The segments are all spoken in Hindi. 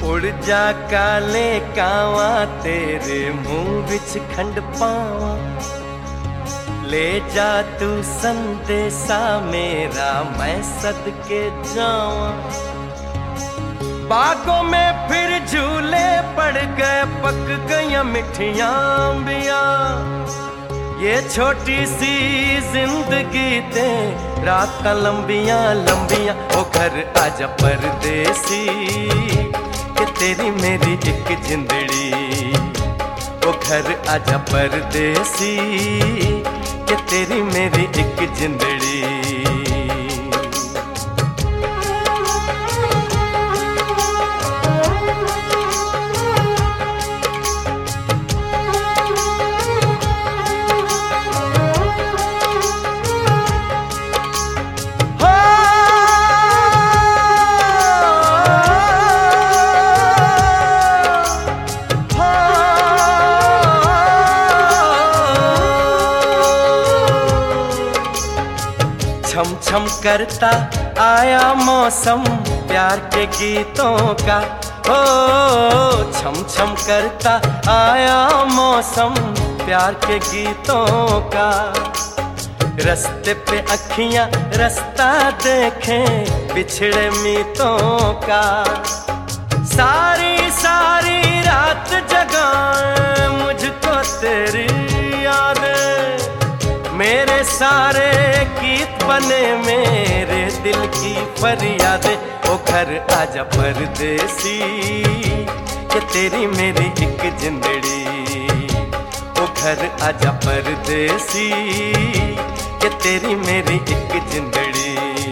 उड़ जा काले कावा तेरे मुंह विच खंड पावा, ले जा तू संदेशा मेरा मैं सदके जावा। बागों में फिर झूले पड़ गए, पक गई मिठियां अंबियां, ये छोटी सी जिंदगी दे रात लंबियां लंबियां। ओ घर आजा परदेसी कि तेरी मेरी एक जिंदड़ी, ओ घर आजा परदेसी कि तेरी मेरी एक जिंदड़ी। छम छम करता आया मौसम प्यार के गीतों का, ओ छम छम करता आया मौसम प्यार के गीतों का। रास्ते पे अखियां रास्ता देखें बिछड़े मीतों का, सारी सारी रात जगाए मुझको तेरी यादें, मेरे सारे गीत बने मेरे दिल की फरियादें। ओ घर आजा परदेसी कि तेरी मेरी एक जिंदड़ी, ओ घर आजा परदेसी कि तेरी मेरी एक जिंदड़ी।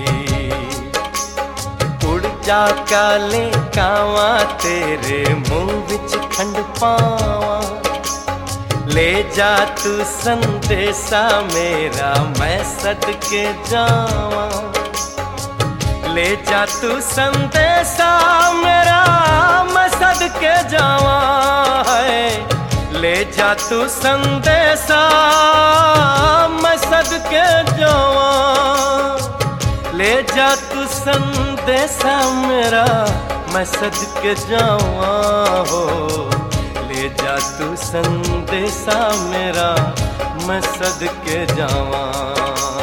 उड़ जा काले कावा तेरे मुंह विच खंड पावा, ले जा तू संदेशा मेरा मैं सदके जावा। ले जा तू संदेशा मेरा मैं सदके जावा है, ले जा तू संदेशा मैं सदके जावा। ले जा तू संदेशा मेरा मैं सदके जावा हो, ले जा तू संदेशा मेरा मैं सदके जावा।